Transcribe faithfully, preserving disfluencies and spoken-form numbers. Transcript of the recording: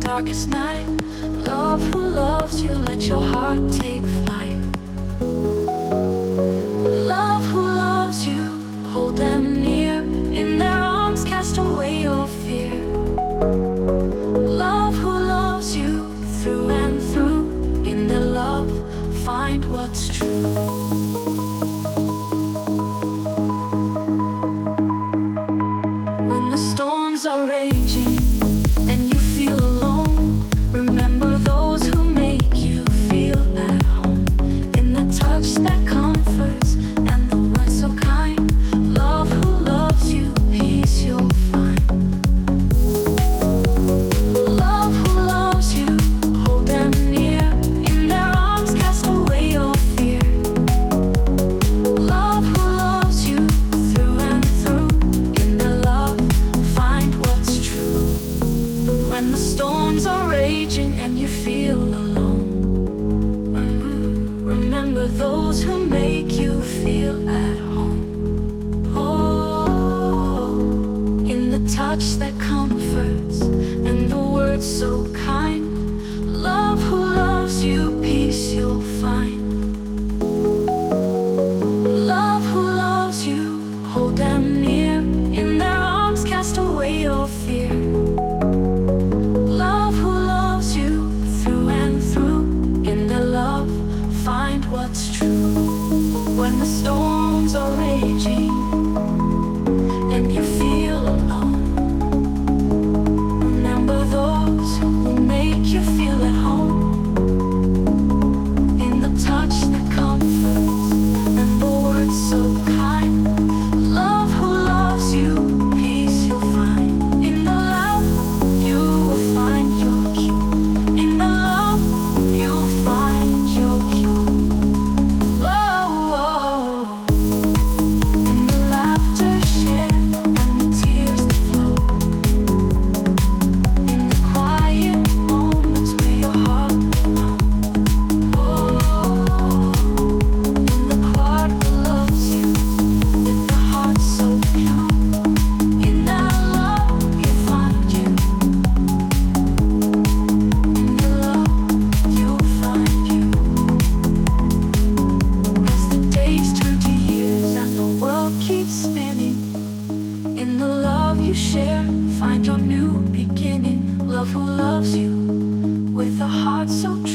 darkest night. Love who loves you, let your heart take flight. Love who loves you, hold them near. In their arms cast away your fear. Love who loves you through and through. In their love, find what's true. When the storms are raging and you feel alone, remember those who make you feel at home. In the touch that comforts and the words so kind. Love who loves you, peace you'll find. Love who loves you, hold them near. In their arms cast away your fear. Love who loves you through and through. In their love, find what's true. When the storms are raging and you feel alone, remember those who make you feel at home. Oh, in the touch that comforts and the words so kind. Love who loves you, peace you'll find. Love who loves you, hold them near. In their arms cast away your fear. Love who loves you through and through. In their love, find what's true. When the storms are raging and you feel alone, remember those who make you feel at home. In the touch that comforts and the words so kind. Love who loves you, peace you'll find. In the love, you will find your cue. In the love, you'll find your cue. Whoa, in the laughter shared and the tears that flow. In the quiet moments where your heart will know. Oh, in the quiet that loves you, with the heart so pure. In that love, you'll find you. In the love, you'll find you. As the days turn to years and the world keeps spinning, in the love you share, find your new beginning. Love who loves you with a heart so true.